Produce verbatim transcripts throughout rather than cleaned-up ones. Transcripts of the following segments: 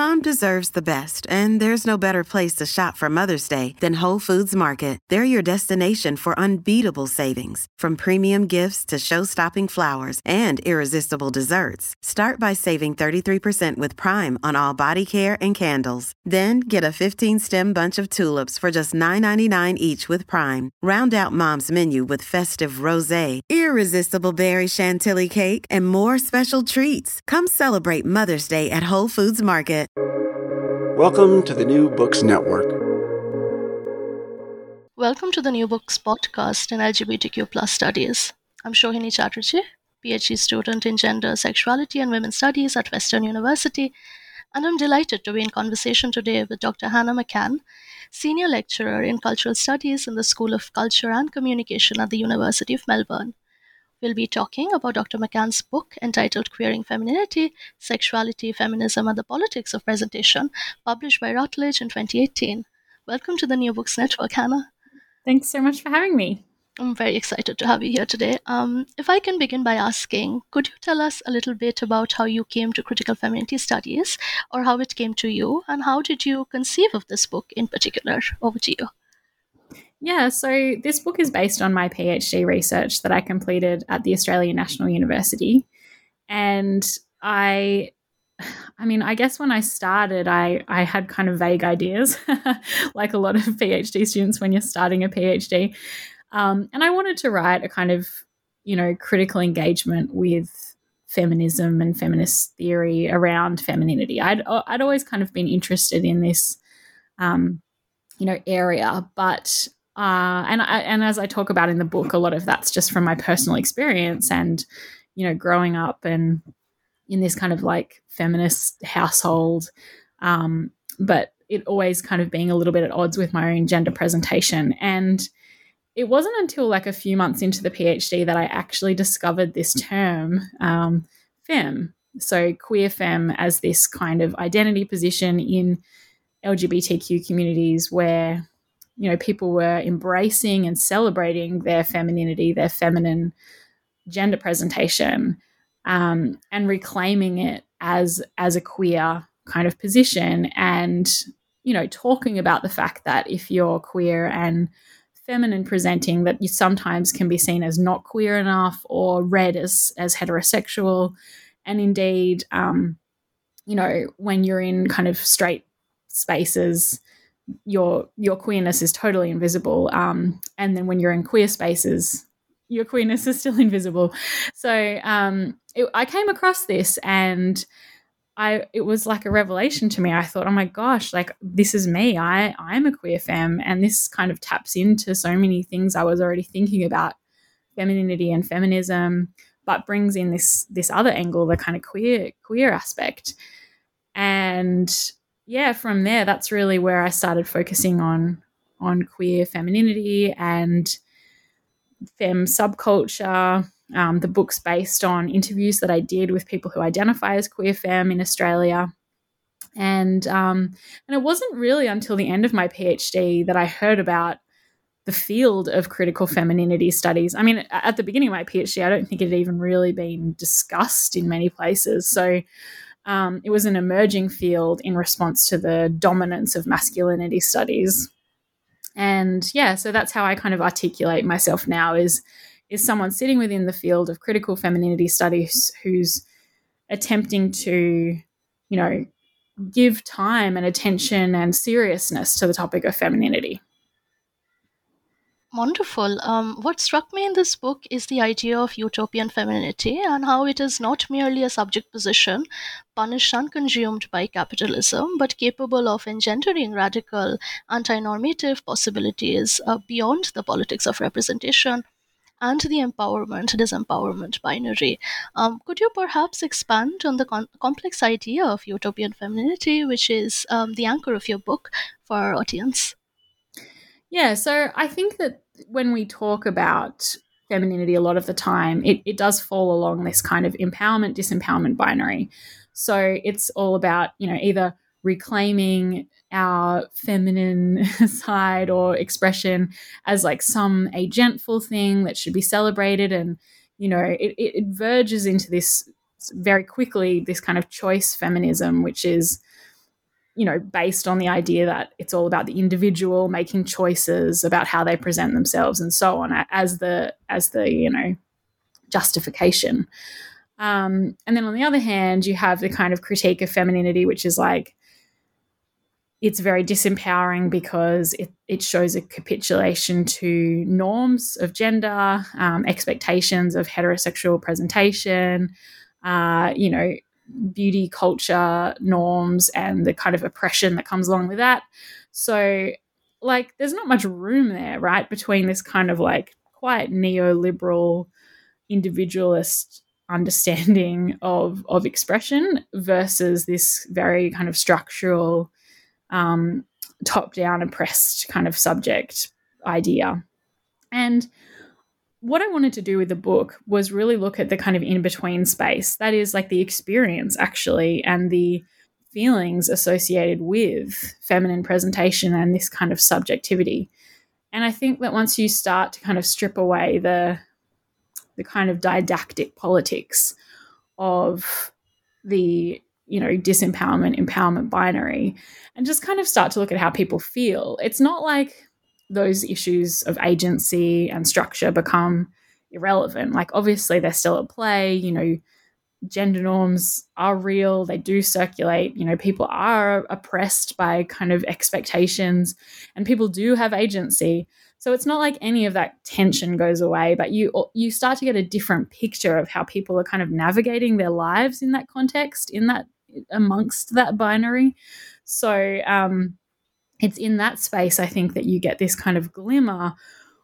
Mom deserves the best, and there's no better place to shop for Mother's Day than Whole Foods Market. They're your destination for unbeatable savings, from premium gifts to show-stopping flowers and irresistible desserts. Start by saving thirty-three percent with Prime on all body care and candles. Then get a fifteen-stem bunch of tulips for just nine ninety-nine each with Prime. Round out Mom's menu with festive rosé, irresistible berry chantilly cake, and more special treats. Come celebrate Mother's Day at Whole Foods Market. Welcome to the New Books Network. Welcome to the New Books podcast in L G B T Q plus studies. I'm Shohini Chatterjee, PhD student in gender, sexuality, and women's studies at Western University, and I'm delighted to be in conversation today with Doctor Hannah McCann, senior lecturer in cultural studies in the School of Culture and Communication at the University of Melbourne. We'll be talking about Doctor McCann's book entitled Queering Femininity, Sexuality, Feminism, and the Politics of Presentation, published by Routledge in twenty eighteen. Welcome to the New Books Network, Hannah. Thanks so much for having me. I'm very excited to have you here today. Um, if I can begin by asking, could you tell us a little bit about how you came to critical femininity studies, or how it came to you, and how did you conceive of this book in particular? Over to you. Yeah, so this book is based on my PhD research that I completed at the Australian National University. And I, I mean, I guess when I started, I, I had kind of vague ideas, like a lot of PhD students when you're starting a PhD. Um, and I wanted to write a kind of, you know, critical engagement with feminism and feminist theory around femininity. I'd, I'd always kind of been interested in this, um, you know, area, but Uh, and I, and as I talk about in the book, a lot of that's just from my personal experience and, you know, growing up and in this kind of like feminist household, um, but it always kind of being a little bit at odds with my own gender presentation. And it wasn't until like a few months into the PhD that I actually discovered this term, um, femme. So queer femme as this kind of identity position in L G B T Q communities where, you know, people were embracing and celebrating their femininity, their feminine gender presentation, um, and reclaiming it as as a queer kind of position, and, you know, talking about the fact that if you're queer and feminine presenting, that you sometimes can be seen as not queer enough or read as as heterosexual, and indeed, um, you know, when you're in kind of straight spaces, your your queerness is totally invisible, um, and then when you're in queer spaces, your queerness is still invisible. So um, it, I came across this, and I it was like a revelation to me. I thought, oh my gosh, like this is me. I I'm a queer femme, and this kind of taps into so many things I was already thinking about femininity and feminism, but brings in this this other angle, the kind of queer queer aspect. And yeah, from there, that's really where I started focusing on on queer femininity and femme subculture. Um, the book's based on interviews that I did with people who identify as queer femme in Australia. And um, and it wasn't really until the end of my PhD that I heard about the field of critical femininity studies. I mean, at the beginning of my PhD, I don't think it had even really been discussed in many places. So Um, it was an emerging field in response to the dominance of masculinity studies. And yeah, so that's how I kind of articulate myself now is, is someone sitting within the field of critical femininity studies who's attempting to, you know, give time and attention and seriousness to the topic of femininity. Wonderful. Um, what struck me in this book is the idea of utopian femininity and how it is not merely a subject position punished and consumed by capitalism, but capable of engendering radical anti-normative possibilities uh, beyond the politics of representation and the empowerment disempowerment binary. Um, could you perhaps expand on the con- complex idea of utopian femininity, which is um, the anchor of your book for our audience? Yeah, so I think that when we talk about femininity a lot of the time, it, it does fall along this kind of empowerment, disempowerment binary. So it's all about, you know, either reclaiming our feminine side or expression as like some agentful thing that should be celebrated. And, you know, it, it, it verges into this very quickly, this kind of choice feminism, which is, you know, based on the idea that it's all about the individual making choices about how they present themselves and so on as the, as the, you know, justification. Um, and then on the other hand, you have the kind of critique of femininity, which is like, it's very disempowering because it, it shows a capitulation to norms of gender, um, expectations of heterosexual presentation, uh, you know, beauty culture norms and the kind of oppression that comes along with that. So, like, there's not much room there, right, between this kind of like quite neoliberal, individualist understanding of of expression versus this very kind of structural, um, top-down oppressed kind of subject idea. And what I wanted to do with the book was really look at the kind of in-between space, that is like the experience actually and the feelings associated with feminine presentation and this kind of subjectivity. And I think that once you start to kind of strip away the the kind of didactic politics of the, you know, disempowerment, empowerment binary and just kind of start to look at how people feel, it's not like those issues of agency and structure become irrelevant. Like, obviously they're still at play, you know, gender norms are real, they do circulate, you know, people are oppressed by kind of expectations and people do have agency. So it's not like any of that tension goes away, but you you start to get a different picture of how people are kind of navigating their lives in that context, in that, amongst that binary. So um it's in that space, I think, that you get this kind of glimmer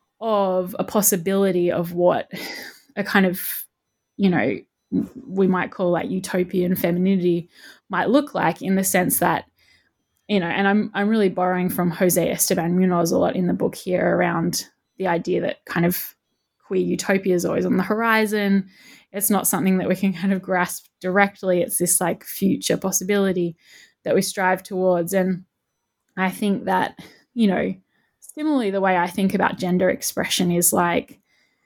of a possibility of what a kind of, you know, we might call like utopian femininity might look like, in the sense that, you know, and I'm I'm really borrowing from Jose Esteban Munoz a lot in the book here around the idea that kind of queer utopia is always on the horizon. It's not something that we can kind of grasp directly. It's this like future possibility that we strive towards. And I think that, you know, similarly, the way I think about gender expression is like,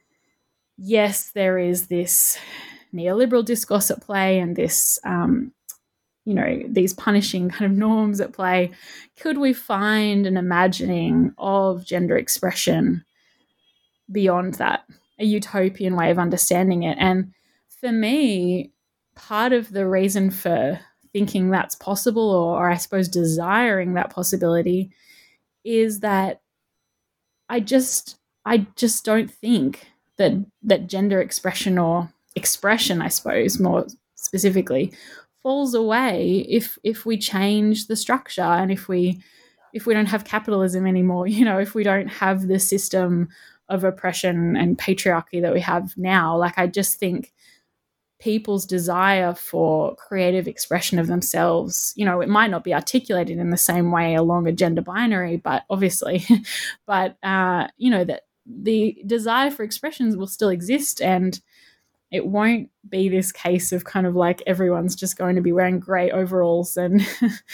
yes, there is this neoliberal discourse at play and this, um, you know, these punishing kind of norms at play. Could we find an imagining of gender expression beyond that, a utopian way of understanding it? And for me, part of the reason for thinking that's possible, or, or I suppose desiring that possibility, is that I just I just don't think that that gender expression, or expression, I suppose, more specifically, falls away if if we change the structure and if we if we don't have capitalism anymore, you know, if we don't have the system of oppression and patriarchy that we have now. Like, I just think people's desire for creative expression of themselves, you know, it might not be articulated in the same way along a gender binary, but obviously, but, uh, you know, that the desire for expressions will still exist, and it won't be this case of kind of like everyone's just going to be wearing grey overalls and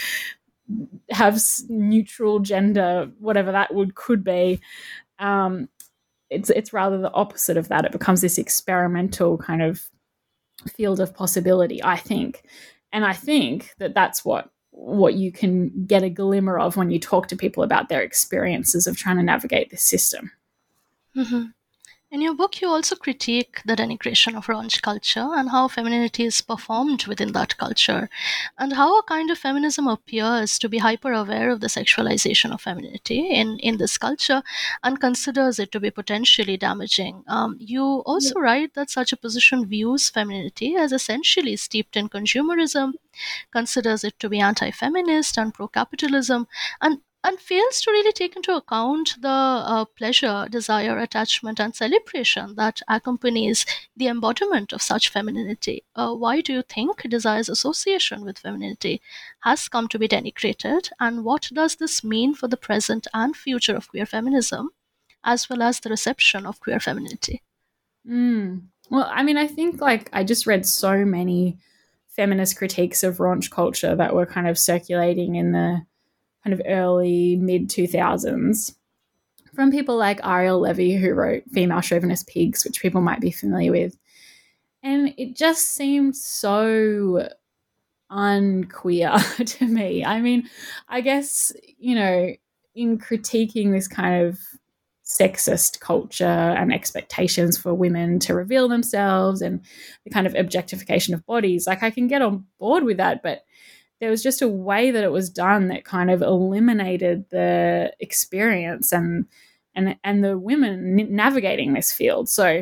have neutral gender, whatever that would could be. Um, it's it's rather the opposite of that. It becomes this experimental kind of field of possibility, I think. And I think that that's what what you can get a glimmer of when you talk to people about their experiences of trying to navigate this system. Mm-hmm. In your book, you also critique the denigration of raunch culture and how femininity is performed within that culture, and how a kind of feminism appears to be hyper-aware of the sexualization of femininity in, in this culture and considers it to be potentially damaging. Um, you also write that such a position views femininity as essentially steeped in consumerism, considers it to be anti-feminist and pro-capitalism, and and fails to really take into account the uh, pleasure, desire, attachment, and celebration that accompanies the embodiment of such femininity. Uh, why do you think desire's association with femininity has come to be denigrated, and what does this mean for the present and future of queer feminism, as well as the reception of queer femininity? Mm. Well, I mean, I think like I just read so many feminist critiques of raunch culture that were kind of circulating in the kind of early mid two thousands from people like Ariel Levy, who wrote Female Chauvinist Pigs, which people might be familiar with. And it just seemed so unqueer to me. I mean, I guess, you know, in critiquing this kind of sexist culture and expectations for women to reveal themselves and the kind of objectification of bodies, like I can get on board with that, but there was just a way that it was done that kind of eliminated the experience and and and the women navigating this field. So,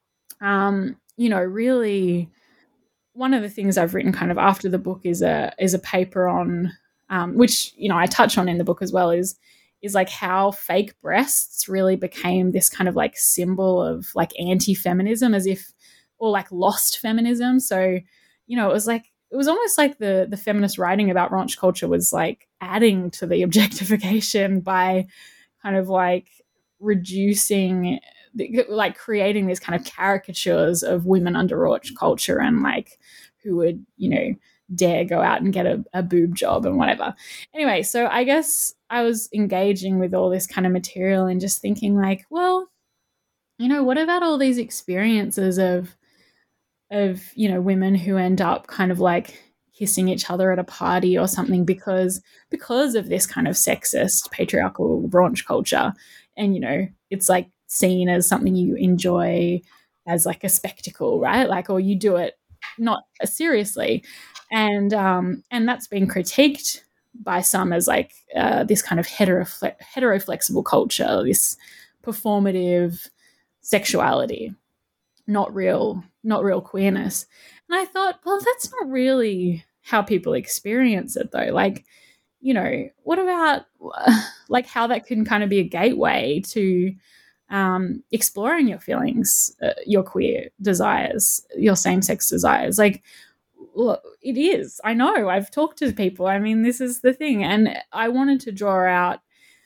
um, you know, really, one of the things I've written kind of after the book is a is a paper on, um, which, you know, I touch on in the book as well, is is like how fake breasts really became this kind of like symbol of like anti-feminism, as if, or like lost feminism. So, you know, it was like, it was almost like the the feminist writing about raunch culture was like adding to the objectification by kind of like reducing, like creating these kind of caricatures of women under raunch culture and like who would, you know, dare go out and get a, a boob job and whatever. Anyway, so I guess I was engaging with all this kind of material and just thinking like, well, you know, what about all these experiences of, of, you know, women who end up kind of like kissing each other at a party or something because, because of this kind of sexist, patriarchal raunch culture. And, you know, it's like seen as something you enjoy as like a spectacle, right? Like, or you do it not seriously. And um, and that's been critiqued by some as like uh, this kind of hetero hetero-flexible culture, this performative sexuality, not real, not real queerness. And I thought, well, that's not really how people experience it, though. Like, you know, what about like how that can kind of be a gateway to um, exploring your feelings, uh, your queer desires, your same-sex desires, like. Well, it is. I know. I've talked to people. I mean, this is the thing. And I wanted to draw out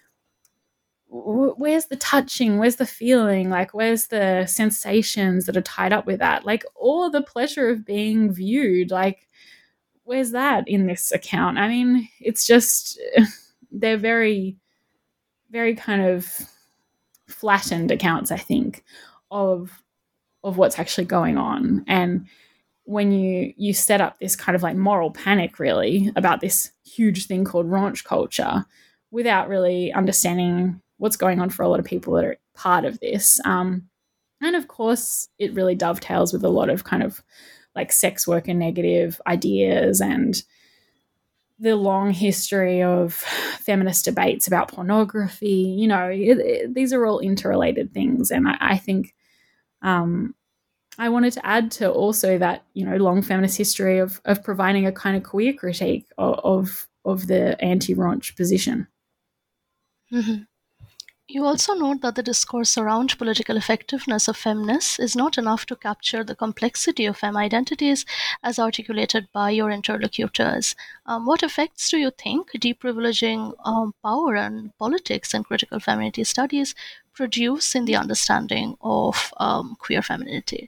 where's the touching, where's the feeling, like where's the sensations that are tied up with that, like or the pleasure of being viewed, like where's that in this account? I mean, it's just, they're very, very kind of flattened accounts, I think, of of what's actually going on. And when you you set up this kind of like moral panic really about this huge thing called raunch culture without really understanding what's going on for a lot of people that are part of this. Um, and of course, it really dovetails with a lot of kind of like sex worker negative ideas and the long history of feminist debates about pornography. You know, it, it, these are all interrelated things. And I, I think um, I wanted to add to also that, you know, long feminist history of of providing a kind of queer critique of of, of the anti-raunch position. Mm-hmm. You also note that the discourse around political effectiveness of feminists is not enough to capture the complexity of femme identities as articulated by your interlocutors. Um, what effects do you think deprivileging um, power and politics and critical femininity studies produce in the understanding of um, queer femininity?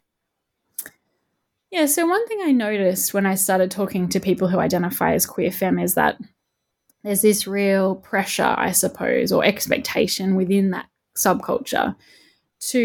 Yeah, so one thing I noticed when I started talking to people who identify as queer femme is that there's this real pressure, I suppose, or expectation within that subculture to,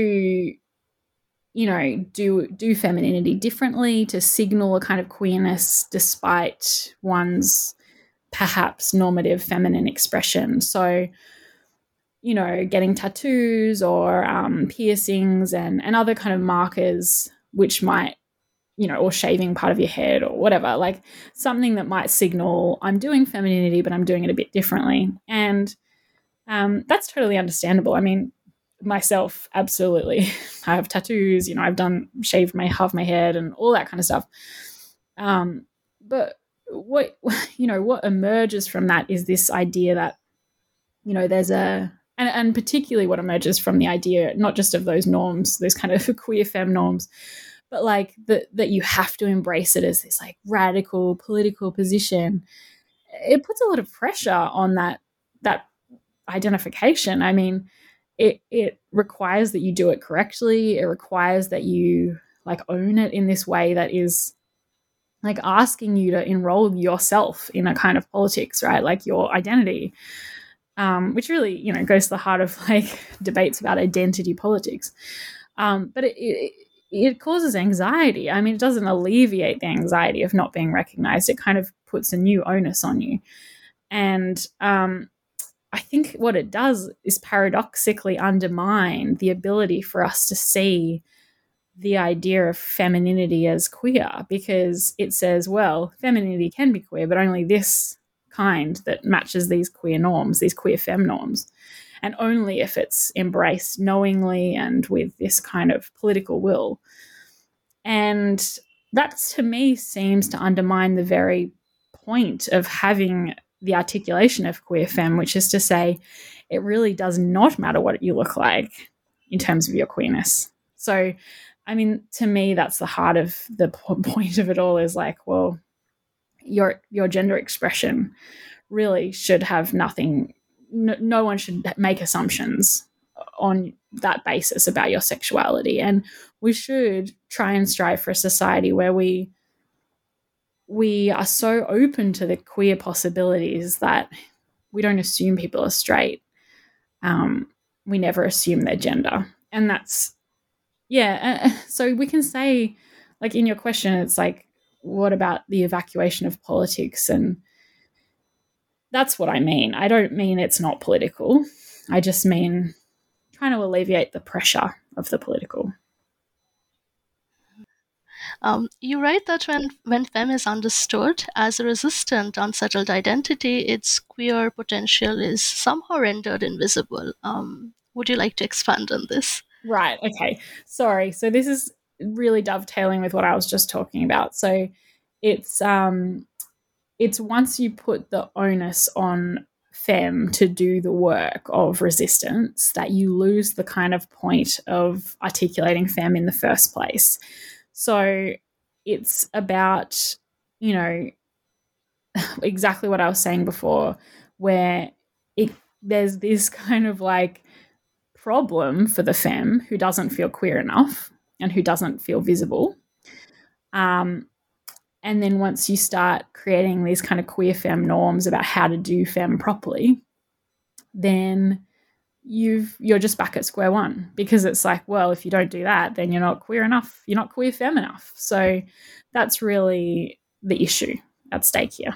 you know, do do femininity differently, to signal a kind of queerness despite one's perhaps normative feminine expression. So, you know, getting tattoos or um, piercings and, and other kind of markers which might, you know, or shaving part of your head or whatever, like something that might signal I'm doing femininity, but I'm doing it a bit differently. And um, that's totally understandable. I mean, myself, absolutely. I have tattoos, you know, I've done shaved my half my head and all that kind of stuff. Um, but what, you know, what emerges from that is this idea that, you know, there's a, and, and particularly what emerges from the idea, not just of those norms, those kind of queer femme norms, but like that that you have to embrace it as this like radical political position. It puts a lot of pressure on that that identification. I mean, it it requires that you do it correctly. It requires that you like own it in this way that is like asking you to enroll yourself in a kind of politics, right? Like your identity, um, which really, you know, goes to the heart of like debates about identity politics. Um, but it, it it causes anxiety. I mean, it doesn't alleviate the anxiety of not being recognized. It kind of puts a new onus on you. And um, I think what it does is paradoxically undermine the ability for us to see the idea of femininity as queer, because it says, well, femininity can be queer, but only this kind that matches these queer norms, these queer femme norms, and only if it's embraced knowingly and with this kind of political will. And that, to me, seems to undermine the very point of having the articulation of queer femme, which is to say it really does not matter what you look like in terms of your queerness. So, I mean, to me, that's the heart of the point of it all, is like, well, your your gender expression really should have nothing, no, no one should make assumptions on that basis about your sexuality. And we should try and strive for a society where we we are so open to the queer possibilities that we don't assume people are straight. Um, we never assume their gender. And that's, yeah, uh, so we can say, like in your question, it's like, what about the evacuation of politics? And that's what I mean. I don't mean it's not political. I just mean trying to alleviate the pressure of the political. Um, you write that when, when femme is understood as a resistant, unsettled identity, its queer potential is somehow rendered invisible. Um, would you like to expand on this? Right. Okay. Sorry. So this is really dovetailing with what I was just talking about. So it's um, it's once you put the onus on femme to do the work of resistance that you lose the kind of point of articulating femme in the first place. So it's about, you know, exactly what I was saying before, where it, there's this kind of like problem for the femme who doesn't feel queer enough and who doesn't feel visible. Um, and then once you start creating these kind of queer femme norms about how to do femme properly, then you've, you're just back at square one, because it's like, well, if you don't do that, then you're not queer enough. You're not queer femme enough. So that's really the issue at stake here.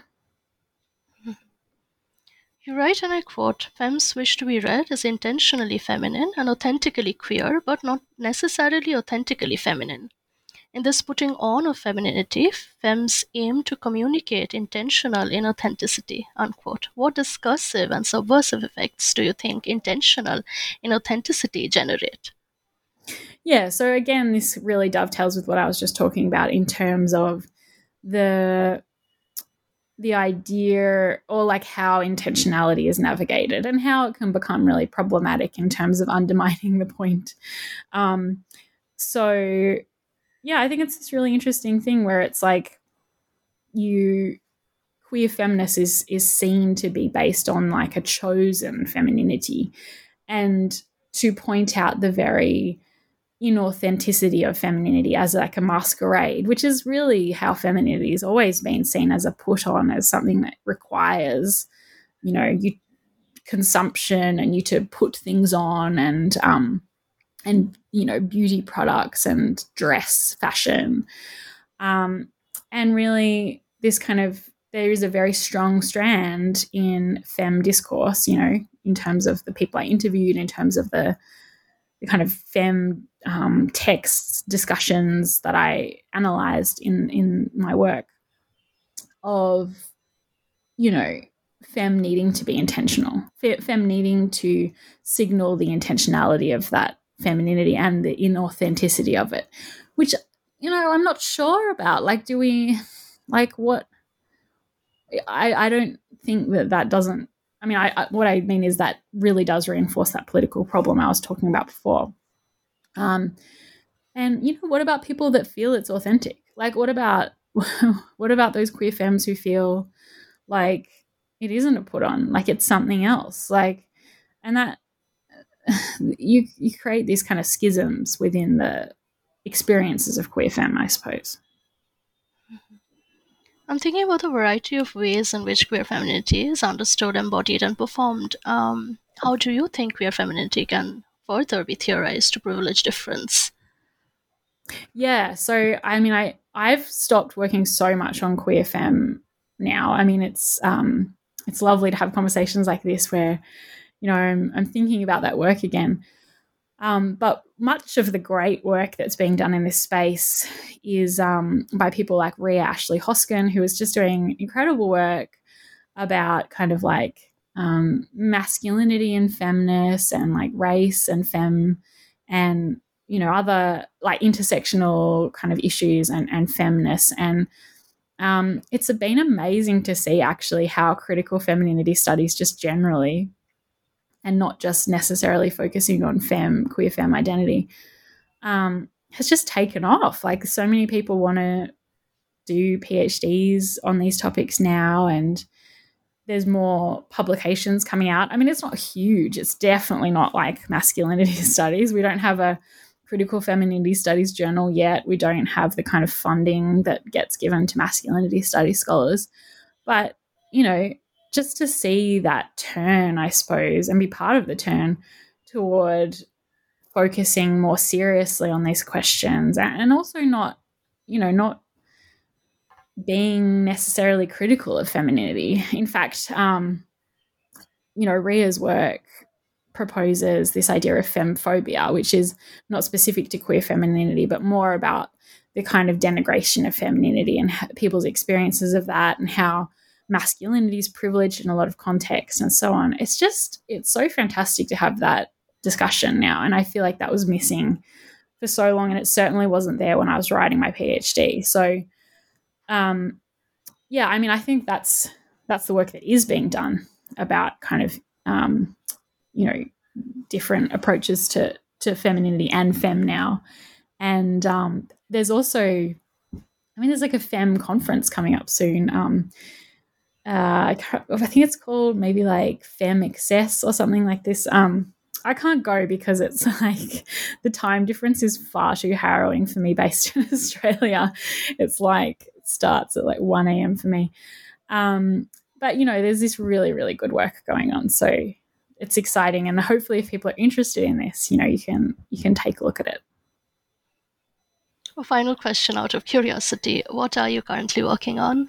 You write, and I quote, "Femmes wish to be read as intentionally feminine and authentically queer, but not necessarily authentically feminine. In this putting on of femininity, femmes aim to communicate intentional inauthenticity," unquote. What discursive and subversive effects do you think intentional inauthenticity generate? Yeah, so again, this really dovetails with what I was just talking about in terms of the the idea, or like how intentionality is navigated and how it can become really problematic in terms of undermining the point. Um, so, yeah, I think it's this really interesting thing where it's like you queer feminist is is seen to be based on like a chosen femininity, and to point out the very inauthenticity of femininity as like a masquerade, which is really how femininity has always been seen, as a put on, as something that requires, you know, you consumption and you to put things on, and um and you know, beauty products and dress fashion, um and really this kind of, there is a very strong strand in femme discourse, you know, in terms of the people I interviewed, in terms of the the kind of femme um, texts, discussions that I analysed in, in my work, of, you know, femme needing to be intentional, femme needing to signal the intentionality of that femininity and the inauthenticity of it, which, you know, I'm not sure about. Like, do we, like what, I, I don't think that that doesn't, I mean, I, I, what I mean is that really does reinforce that political problem I was talking about before. Um, and, you know, what about people that feel it's authentic? Like, what about what about those queer femmes who feel like it isn't a put on, like it's something else? Like, and that you you create these kind of schisms within the experiences of queer femme, I suppose. I'm thinking about the variety of ways in which queer femininity is understood, embodied, and performed. Um, how do you think queer femininity can further be theorized to privilege difference? Yeah. So, I mean, I, I've stopped working so much on queer femme now. I mean, it's um, it's lovely to have conversations like this where, you know, I'm, I'm thinking about that work again. Um, but much of the great work that's being done in this space is um, by people like Ria Ashley Hoskin, who is just doing incredible work about kind of like um, masculinity and feminist and like race and femme and, you know, other like intersectional kind of issues and, and feminists. And um, it's been amazing to see actually how critical femininity studies just generally, and not just necessarily focusing on femme, queer femme identity, um, has just taken off. Like so many people want to do PhDs on these topics now, and there's more publications coming out. I mean, it's not huge. It's definitely not like masculinity studies. We don't have a critical femininity studies journal yet. We don't have the kind of funding that gets given to masculinity studies scholars. But, you know, just to see that turn, I suppose, and be part of the turn toward focusing more seriously on these questions, and also not, you know, not being necessarily critical of femininity. In fact, um, you know, Ria's work proposes this idea of femphobia, which is not specific to queer femininity, but more about the kind of denigration of femininity and people's experiences of that, and how masculinity is privileged in a lot of contexts and so on. It's just, it's so fantastic to have that discussion now. And I feel like that was missing for so long, and it certainly wasn't there when I was writing my PhD. So, um, yeah, I mean, I think that's that's the work that is being done about kind of, um, you know, different approaches to to femininity and femme now. And um, there's also, I mean, there's like a femme conference coming up soon. Um, uh, I think it's called maybe like Femme Excess or something like this. Um, I can't go because it's like the time difference is far too harrowing for me based in Australia. It's like, it starts at like one a.m. for me. Um, but, you know, there's this really, really good work going on. So it's exciting. And hopefully if people are interested in this, you know, you can you can take a look at it. A final question out of curiosity. What are you currently working on?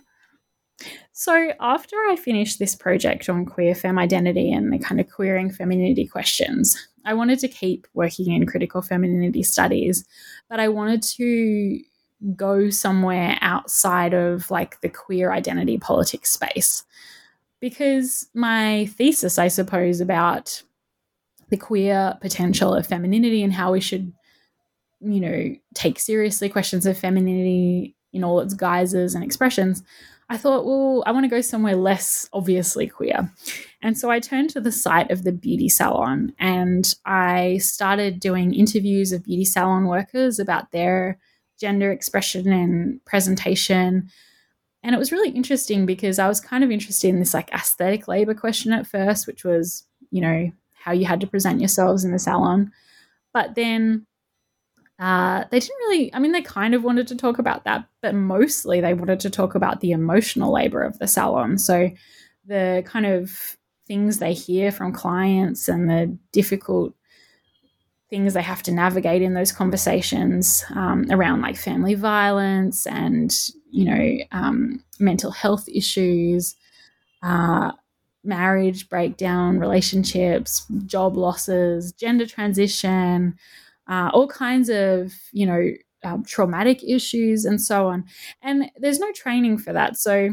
So after I finished this project on queer femme identity and the kind of queering femininity questions, I wanted to keep working in critical femininity studies, but I wanted to go somewhere outside of like the queer identity politics space, because my thesis, I suppose, about the queer potential of femininity and how we should, you know, take seriously questions of femininity in all its guises and expressions, I thought, well, I want to go somewhere less obviously queer. And so I turned to the site of the beauty salon, and I started doing interviews of beauty salon workers about their gender expression and presentation. And it was really interesting because I was kind of interested in this like aesthetic labor question at first, which was, you know, how you had to present yourselves in the salon. But then uh, they didn't really, I mean, they kind of wanted to talk about that, but mostly they wanted to talk about the emotional labor of the salon. So the kind of things they hear from clients and the difficult things they have to navigate in those conversations um, around like family violence and, you know, um, mental health issues, uh, marriage breakdown, relationships, job losses, gender transition, uh, all kinds of, you know, um, traumatic issues and so on. And there's no training for that. So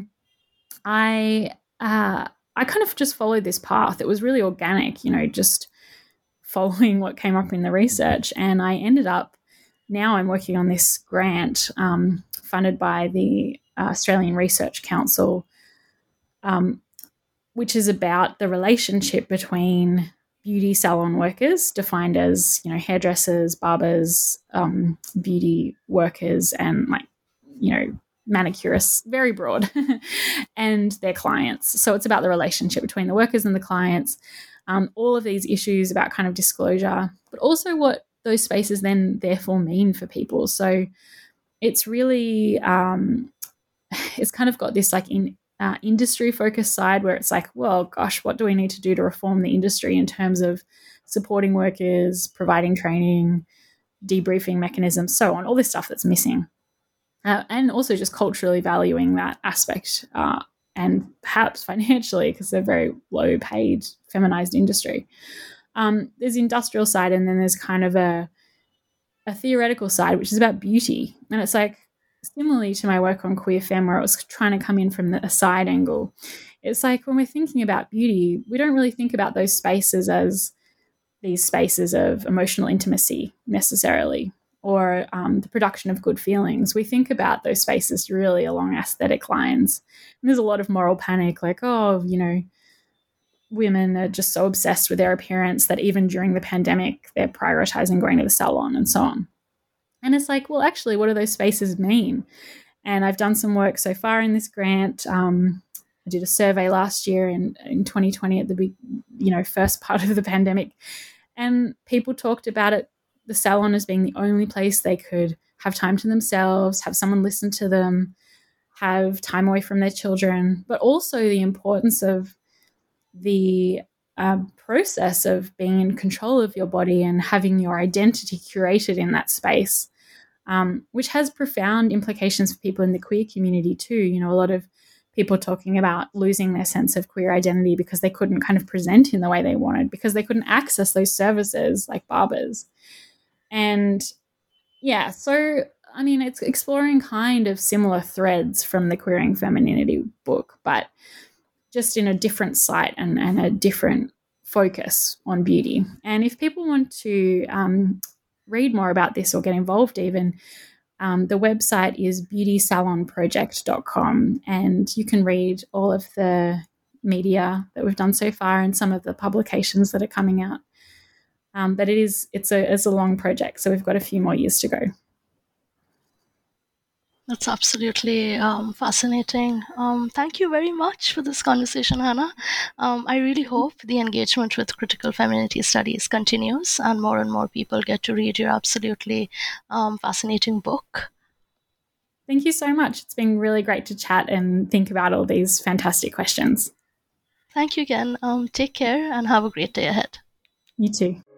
I, uh, I kind of just followed this path. It was really organic, you know, just following what came up in the research. And I ended up, now I'm working on this grant um, funded by the uh, Australian Research Council, um, which is about the relationship between beauty salon workers, defined as, you know, hairdressers, barbers, um, beauty workers, and like, you know, manicurists, very broad, and their clients. So it's about the relationship between the workers and the clients, um, all of these issues about kind of disclosure, but also what those spaces then therefore mean for people. So it's really, um, it's kind of got this like in uh, industry focused side where it's like, well, gosh, what do we need to do to reform the industry in terms of supporting workers, providing training, debriefing mechanisms, so on, all this stuff that's missing. Uh, and also just culturally valuing that aspect uh, and perhaps financially, because they're very low paid, feminized industry. Um, there's the industrial side, and then there's kind of a, a theoretical side, which is about beauty. And it's like, similarly to my work on Queer Femme, where I was trying to come in from the, a side angle, it's like when we're thinking about beauty, we don't really think about those spaces as these spaces of emotional intimacy necessarily, or um, the production of good feelings. We think about those spaces really along aesthetic lines. And there's a lot of moral panic, like, oh, you know, women are just so obsessed with their appearance that even during the pandemic, they're prioritizing going to the salon and so on. And it's like, well, actually, what do those spaces mean? And I've done some work so far in this grant. Um, I did a survey last year in, in twenty twenty at the big, you know, first part of the pandemic. And people talked about it, the salon as being the only place they could have time to themselves, have someone listen to them, have time away from their children, but also the importance of the uh, process of being in control of your body and having your identity curated in that space, um, which has profound implications for people in the queer community too. You know, a lot of people talking about losing their sense of queer identity because they couldn't kind of present in the way they wanted, because they couldn't access those services like barbers. And yeah, so, I mean, it's exploring kind of similar threads from the Queering Femininity book, but just in a different site and, and a different focus on beauty. And if people want to um, read more about this or get involved even, um, the website is beauty salon project dot com, and you can read all of the media that we've done so far and some of the publications that are coming out. Um, but it is it's a it's a long project, so we've got a few more years to go. That's absolutely um, fascinating. Um, thank you very much for this conversation, Hannah. Um, I really hope the engagement with critical femininity studies continues and more and more people get to read your absolutely um, fascinating book. Thank you so much. It's been really great to chat and think about all these fantastic questions. Thank you again. Um, take care and have a great day ahead. You too.